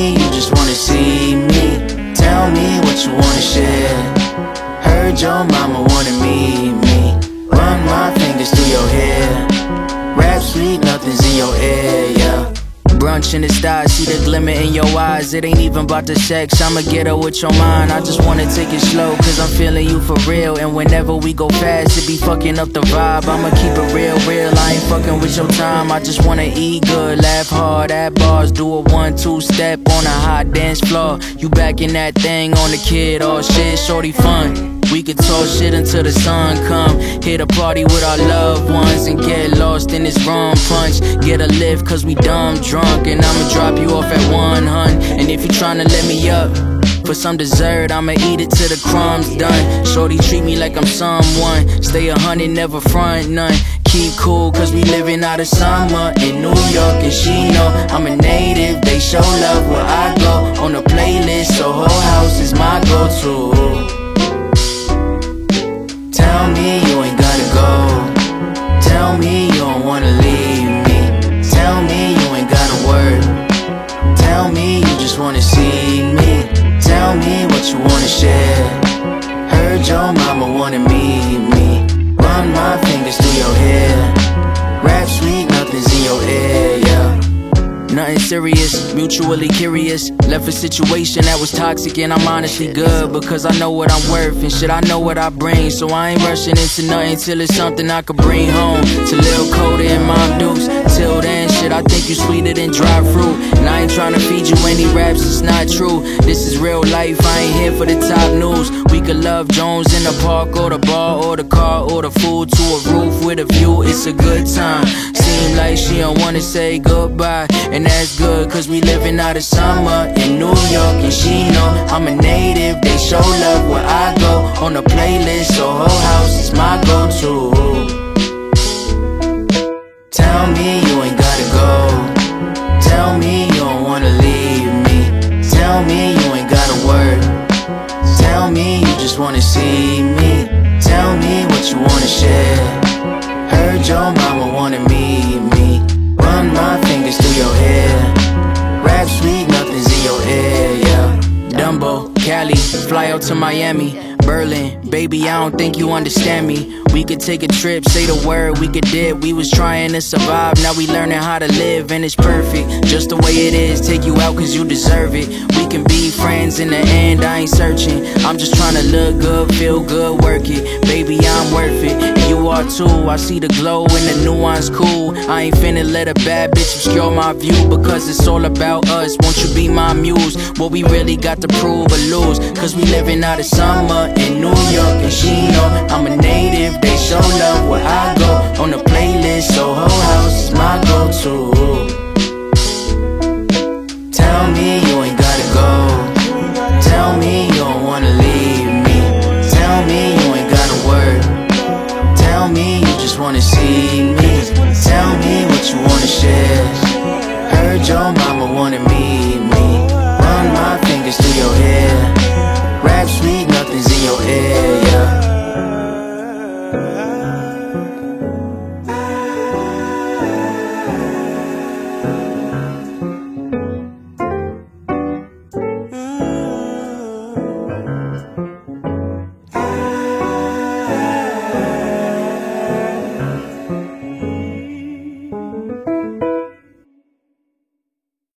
me you just wanna see me. Tell me what you wanna share. Heard your mama wanna meet me. Run my fingers through your hair. Rap sweet, nothing's in your ear, yeah. Brunch in the stars, see the glimmer in your eyes. It ain't even about the sex, I'ma get her with your mind. I just wanna take it slow, cause I'm feeling you for real. And whenever we go fast, it be fucking up the vibe. I'ma keep it real, I ain't fucking with your time. I just wanna eat good, laugh hard at bars. Do a 1-2 step on a hot dance floor. You back in that thing on the kid, oh shit, shorty fun. We could talk shit until the sun come. Hit a party with our loved ones and get lost in this rum punch. Get a lift cause we dumb drunk, and I'ma drop you off at 100. And if you tryna let me up for some dessert, I'ma eat it till the crumbs done. Shorty treat me like I'm someone. Stay 100, never front none. Keep cool cause we living out of summer in New York, and she know I'm a native. They show love where I go on the playlist, so whole house is my go-to. Tell me you ain't gotta go. Tell me you don't wanna leave me. Tell me you ain't gotta work. Tell me you just wanna see me. Tell me what you wanna share. Heard your mama wanna meet me. Run my fingers through your hair. Rap sweet, nothing's in your ear, yeah. Nothing serious, mutually curious. Left a situation that was toxic, and I'm honestly good because I know what I'm worth and shit, I know what I bring. So I ain't rushing into nothing till it's something I could bring home to Lil Coda and Mom Dukes. Till then, shit, I think you sweeter than dry fruit. And I ain't trying to feed you any raps, it's not true. This is real life, I ain't here for the top news. We could love Jones in the park or the bar or the car or the food to a roof with a view. It's a good time. Seem like she don't wanna say goodbye, and that's good cause we living out of summer in New York, and she know I'm a native. They show love where I go on the playlist, so whole house is my go-to. Tell me you ain't gotta go. Tell me you don't wanna leave me. Tell me you ain't gotta work. Tell me you just wanna see me. Tell me what you wanna share. Heard your mama wanna meet me. Run my fingers through your hair. Rap sweet, nothing's in your ear, yeah. Dumbo, Cali, fly out to Miami, Berlin, baby, I don't think you understand me. We could take a trip, say the word, we could dip. We was trying to survive, now we learning how to live, and it's perfect, just the way it is. Take you out cause you deserve it. We can be friends in the end, I ain't searching. I'm just trying to look good, feel good, work it. Baby, I'm worth it, and you are too. I see the glow and the nuance cool. I ain't finna let a bad bitch obscure my view, because it's all about us. Won't you be my muse? What we really got to prove or lose, cause we living out of summer in New York, and she know I'm a native. They show love where I go on the playlist, so whole house is my go-to. Tell me